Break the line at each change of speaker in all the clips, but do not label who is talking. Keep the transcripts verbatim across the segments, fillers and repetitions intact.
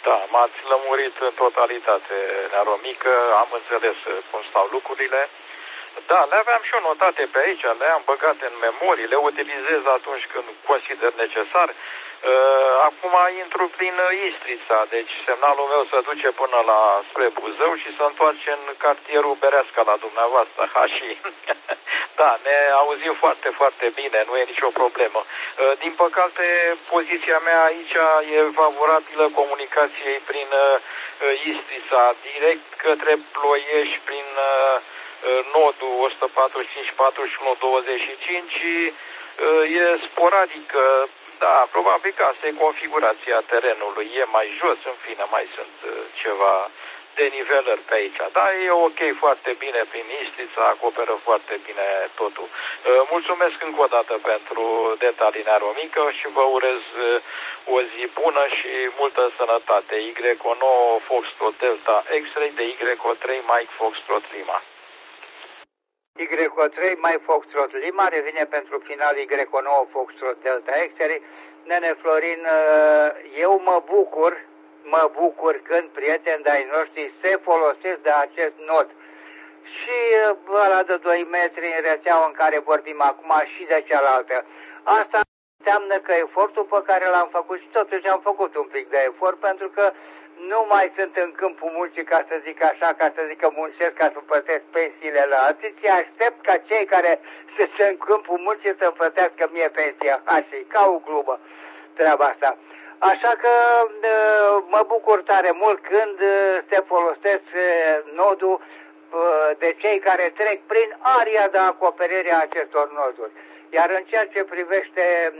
Da, m-ați lămurit în totalitate, Nearomică, am înțeles cum stau lucrurile. Da, le aveam și eu notate pe aici, le-am băgat în memorie, le utilizez atunci când consider necesar. Acum intru prin Istrița, deci semnalul meu se duce până la spre Buzău și se întoarce în cartierul Bereasca la dumneavoastră. Ha, și da, ne auzim foarte, foarte bine, nu e nicio problemă. Din păcate, poziția mea aici e favorabilă comunicației prin Istrița, direct către Ploiești, prin nodul o sută patruzeci și cinci patruzeci și unu douăzeci și cinci, e sporadică. Da, probabil că asta e configurația terenului, e mai jos, în fine, mai sunt ceva denivelări pe aici. Da, e ok, foarte bine prin Istrița, acoperă foarte bine totul. Mulțumesc încă o dată pentru detalii, Nearomică, și vă urez o zi bună și multă sănătate. Y O nouă Foxtrot Delta X-Ray de Y O trei Mike Foxtrot Lima.
Y O trei Mike Foxtrot Lima revine pentru final Y O nouă Foxtrot Delta X-Ray. Nene Florin, eu mă bucur, mă bucur când prieteni de-ai noștri se folosesc de acest nod. Și ăla de doi metri în rețeaua în care vorbim acum și de cealaltă. Asta înseamnă că efortul pe care l-am făcut, și totuși am făcut un pic de efort, pentru că nu mai sunt în câmpul muncii, ca să zic așa, ca să zic că muncesc ca să plătesc pensiile la alții, și aștept ca cei care sunt în câmpul muncii să plătească mie pensia. Așa, ca o glumă treaba asta. Așa că mă bucur tare mult când se folosesc nodul de cei care trec prin aria de acoperire a acestor noduri. Iar în ceea ce privește,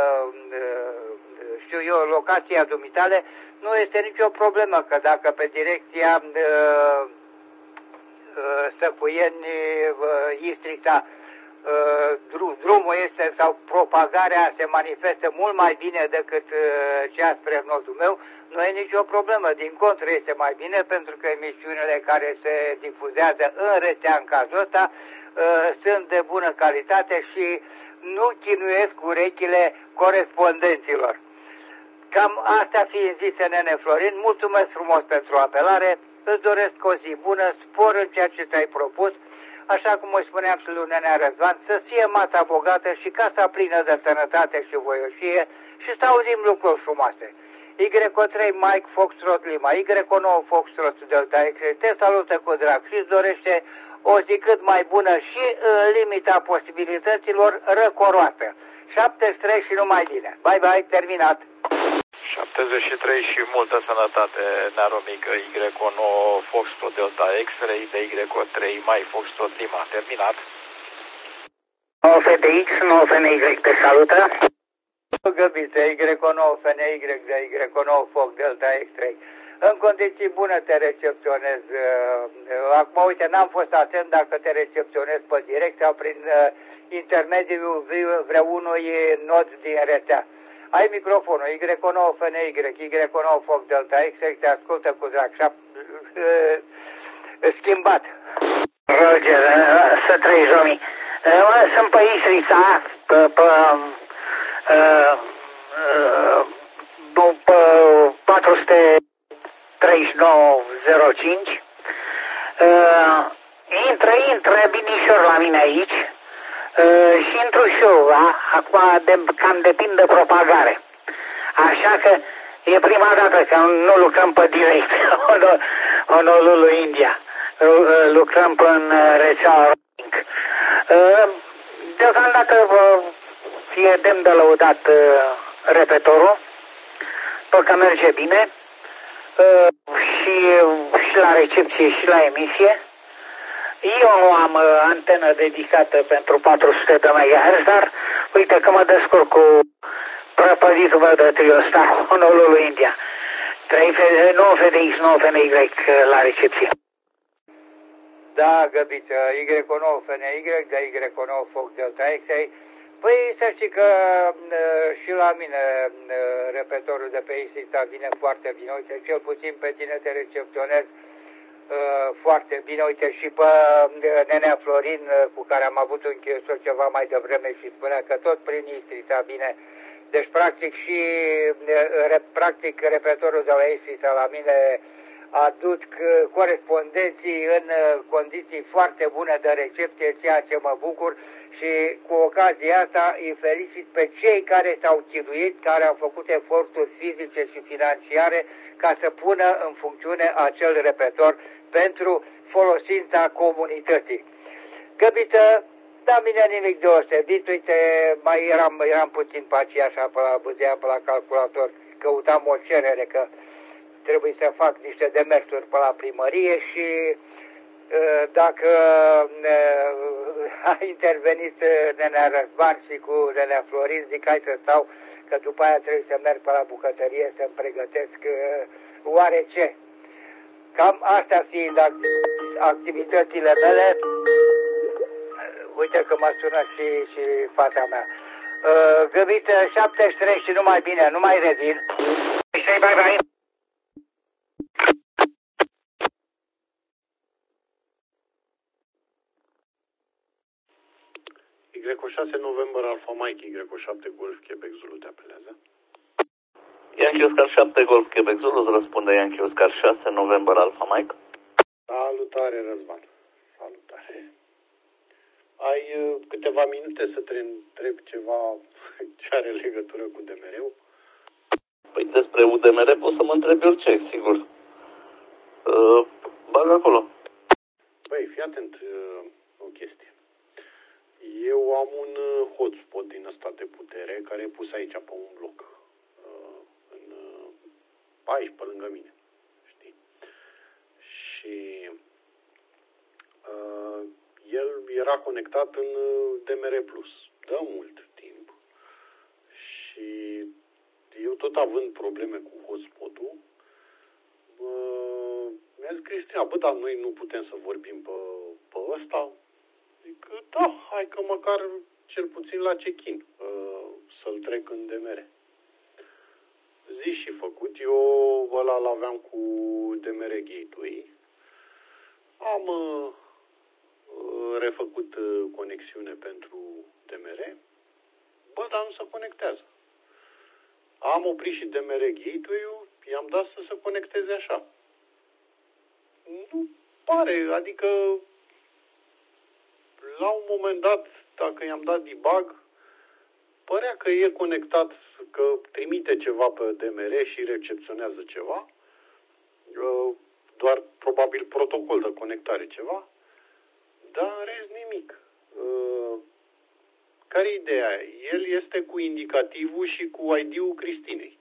știu eu, locația dumitale, nu este nicio problemă, că dacă pe direcția Săcuieni-Istrița drumul este sau propagarea se manifestă mult mai bine decât cea spre nodul meu, nu e nicio problemă. Din contră, este mai bine, pentru că emisiunile care se difuzează în rețea în cazul ăsta sunt de bună calitate și nu chinuiesc urechile corespondenților. Cam astea fiind zise, Nene Florin, mulțumesc frumos pentru apelare, îți doresc o zi bună, spor în ceea ce ți-ai propus, așa cum îi spuneam și lui Nenea Răzvan, să fie masa bogată și casa plină de sănătate și voioșie și să auzim lucruri frumoase. Y O trei Mike Foxtrot Lima, Y O nouă Foxtrot Delta X-Ray, te salută cu drag și îți dorește o zi cât mai bună și în limita posibilităților răcoroasă. șaptezeci și trei și numai bine. Bye bye, terminat.
șaptezeci și trei și multă sănătate, Nearomică, Y O nouă Foxtrot Delta X-Ray de Y O trei Mike Foxtrot Lima. Terminat.
nouă F D X, nouă F N Y te salută.
Găbiță, Y O nouă F N Y de Y O nouă Fox Delta X-Ray. În condiții bune te recepționez. Acum, uite, n-am fost atent dacă te recepționez pe direct sau prin intermediul vreunui nod din rețea. Ai microfonul, Y O nouă F N Y, Y O nouă Fox Delta X-Ray, te ascultă cu drag. Schimbat.
Roger, să trăiești, Romi. Sunt pe Istrița, pe, pe, pe patru sute treizeci și nouă zero cinci. Intră, intră binișor la mine aici. Uh, și intru și eu, acum de, cam depind de propagare. Așa că e prima dată că nu lucrăm pe direct Honolulu, India. Uh, lucrăm pe în rețeaua roaming. Uh, deocamdată uh, e demn de lăudat uh, repetorul, pentru că merge bine uh, și, și la recepție și la emisie. Eu am uh, antenă dedicată pentru patru sute de megahertz, dar uite că mă descurc cu prăpăditul meu de trio ăsta, Honolulu, India. nouă F D X, nouă F N Y la recepție.
Da, Găbiță, Y O nouă F N Y de Y O nouă Fox Delta X-Ray. Păi să știi că uh, și la mine uh, repetorul de pe Istrița vine foarte bine. Uite, cel puțin pe tine te recepționez Uh, foarte bine, uite, și pe uh, Nenea Florin, uh, cu care am avut un chestor ceva mai devreme și spunea că tot prin Istrița vine Deci, practic, și practic, repertoriul de la ei sau la mine aduc corespondenții în condiții foarte bune de recepție, ceea ce mă bucur și cu ocazia asta îi felicit pe cei care s-au chinuit, care au făcut eforturi fizice și financiare ca să pună în funcțiune acel repertor pentru folosința comunității. Găbiță, da, bine, nimic deosebit, uite, mai eram, eram puțin pe aceea, așa, pe la buzea, pe la calculator, căutam o cerere, că trebuie să fac niște demersuri pe la primărie și dacă a intervenit nenea Răzvan și cu nenea Florin, zic, hai să stau, că după aia trebuie să merg pe la bucătărie să-mi pregătesc oarece. Cam astea fiind activitățile mele. Uite că mă sună și, și fata mea. Găbiță, șaptezeci și trei și numai bine, nu mai revin. Bye, bye.
Y șase November Alpha Mike, Y șapte Golf Quebec Zulu te apelează.
Yankee Oscar șapte Golf Quebec Zulu, îți răspunde Yankee Oscar șase November Alpha Mike.
Salutare, Răzvan. Salutare. Ai uh, câteva minute să te întreb ceva ce are legătură cu D M R-ul?
Păi despre U D M R poți să mă întrebi orice, sigur. Uh, bag acolo.
Păi, fii atent, uh, o chestie. Eu am un uh, hotspot din ăsta de putere care e pus aici pe un bloc. Uh, în, uh, aici, pe lângă mine. Știi? Și uh, el era conectat în D M R plus. De mult timp. Și eu tot având probleme cu hotspot-ul, uh, mi-a zis Cristina, bă, dar noi nu putem să vorbim pe, pe ăsta? Zic, da, hai că măcar cel puțin la check-in uh, să-l trec în D M R. Zi și făcut, eu ăla l-aveam cu D M R Gateway. Am uh, refăcut uh, conexiune pentru D M R, bă, dar nu se conectează. Am oprit și D M R Gateway-ul, i-am dat să se conecteze așa. Nu pare, adică la un moment dat, dacă i-am dat debug, părea că e conectat, că trimite ceva pe D M R și recepționează ceva, doar probabil protocol de conectare ceva, dar în rest nimic. Care e ideea? El este cu indicativul și cu I D-ul Cristinei.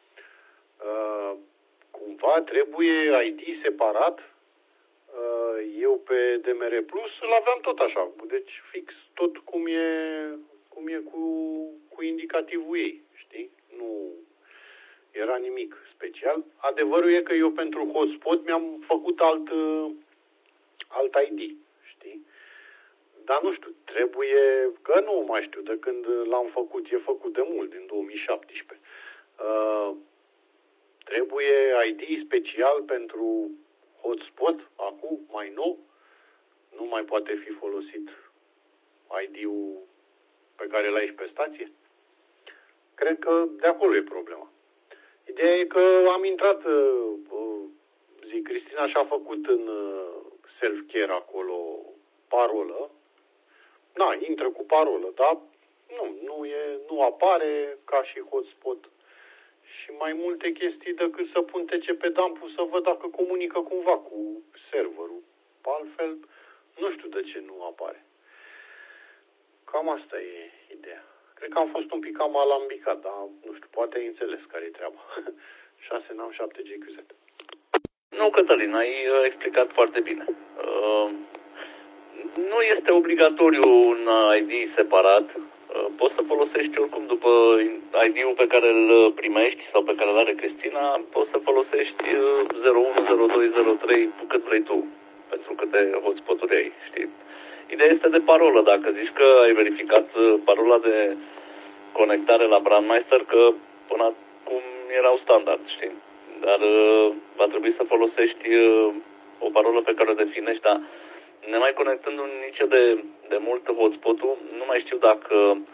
Cumva trebuie I D separat. Eu pe D M R Plus îl aveam tot așa, deci fix tot cum e, cum e cu, cu indicativul ei, știi? Nu era nimic special. Adevărul e că eu pentru hotspot mi-am făcut alt, alt I D, știi? Dar nu știu, trebuie, că nu mai știu, de când l-am făcut, e făcut de mult, din două mii șaptesprezece. Uh, trebuie I D special pentru hotspot, acum, mai nou, nu mai poate fi folosit I D-ul pe care l-ai și pe stație. Cred că de acolo e problema. Ideea e că am intrat, zic, Cristina și-a făcut în self-care acolo parolă. Na, intră cu parolă, dar nu, nu, e, nu apare ca și hotspot. Și mai multe chestii decât să pun T C P dump-ul să văd dacă comunică cumva cu serverul. Altfel, nu știu de ce nu apare. Cam asta e ideea. Cred că am fost un pic cam alambicat, dar nu știu, poate ai înțeles care e treaba. șase N A M șapte G Q Z.
Nu, Cătălin, ai explicat foarte bine. Uh, nu este obligatoriu un I D separat. Uh, poți să folosești oricum după I D-ul pe care îl primești sau pe care îl are Cristina, poți să folosești uh, zero unu, zero doi, zero trei cât vrei tu, pentru câte hotspot-uri ai, știi? Ideea este de parolă. Dacă zici că ai verificat parola de conectare la Brandmeister, că până acum erau standard, știi? Dar uh, va trebui să folosești uh, o parolă pe care o definești, dar nemai conectându-mi nici de, de mult hotspot-ul, nu mai știu dacă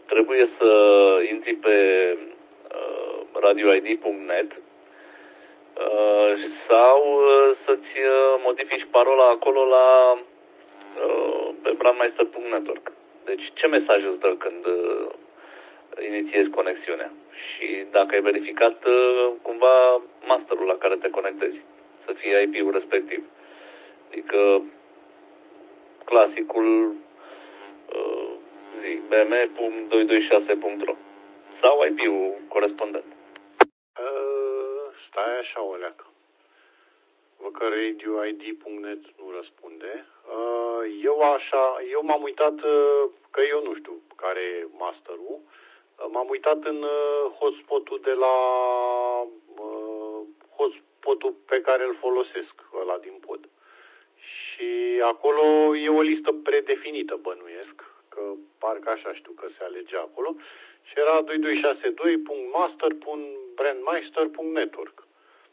trebuie să intri pe uh, radio I D punct net uh, sau uh, să-ți uh, modifici parola acolo la uh, pe brandmeister punct network. Deci ce mesaj îți dă când uh, inițiezi conexiunea? Și dacă ai verificat uh, cumva masterul la care te conectezi, să fie I P-ul respectiv. Adică clasicul uh, zi, b m punct doi doi șase punct r o sau I P-ul corespondent.
Uh, stai așa o leacă. Văd că radio I D punct net nu răspunde. Uh, eu așa, eu m-am uitat, uh, că eu nu știu care e masterul, uh, m-am uitat în uh, hotspotul de la uh, hotspotul pe care îl folosesc, ăla din pod. Și acolo e o listă predefinită, bănuiesc, că parcă așa știu că se alege acolo. Și era doi doi șase doi punct master punct brandmeister punct network.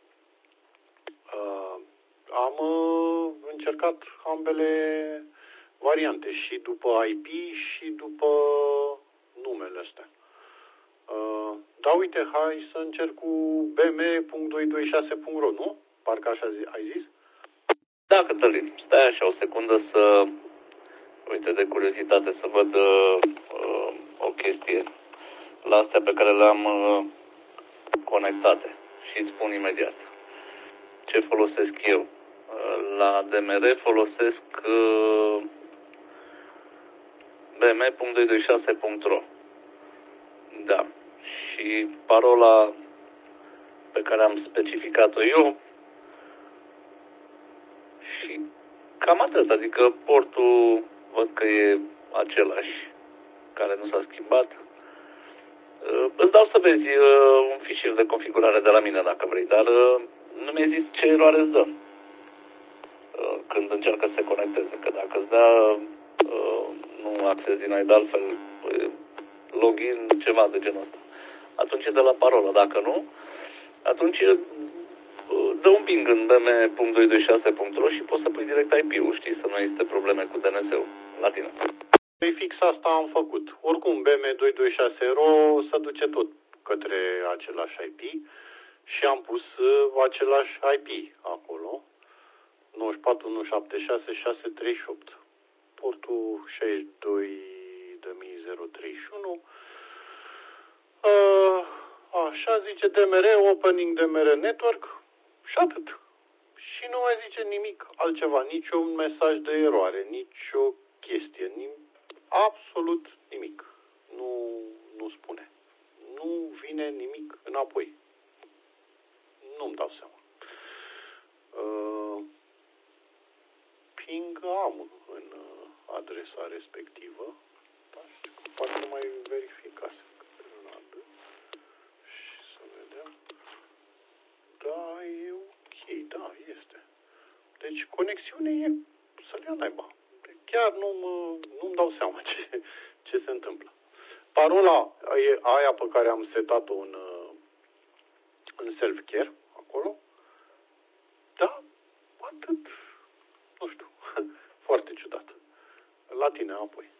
Uh, am uh, încercat ambele variante, și după I P și după numele astea. Uh, da, uite, hai să încerc cu b m punct doi doi șase punct r o, nu? Parcă așa zi, ai zis?
Da, Cătălin, stai așa o secundă să, uite, de curiozitate, să văd uh, o chestie la astea pe care le-am uh, conectate și îți spun imediat ce folosesc eu. Uh, la D M R folosesc uh, b m punct doi doi șase punct r o. Da. Și parola pe care am specificat-o eu și cam atât, adică portul văd că e același, care nu s-a schimbat. Îți dau să vezi un fișier de configurare de la mine dacă vrei, dar nu mi-ai zis ce eroare îți dă când încearcă să se conecteze, că dacă îți dă nu access denied, de altfel login, ceva de genul ăsta, atunci e de la parola, dacă nu, atunci dă un ping în b m punct doi doi șase punct r o și poți să pui direct I P-ul, știi, să nu existe probleme cu D N S-ul la tine.
Păi fix asta am făcut. Oricum b m doi doi șase r o se duce tot către același I P și am pus același I P acolo. nouă patru unu șapte șase șase trei opt. Portul șaizeci și doi de mii treizeci și unu. Uh, așa zice D M R, opening D M R network și atât. Și nu mai zice nimic altceva, niciun mesaj de eroare, nicio chestie, nim- absolut nimic. Nu, nu spune. Nu vine nimic înapoi. Nu-mi dau seama. Uh, ping am în uh, adresa respectivă. Da, știu că poate mai verificase. Și să vedem. Da, e ok, da, este. Deci conexiune e să-l ia naiba. Chiar nu-mi, nu-mi dau seama ce, ce se întâmplă. Parola e aia pe care am setat-o în, în self-care, acolo. Da, atât. Nu știu. Foarte ciudat. La tine, apoi.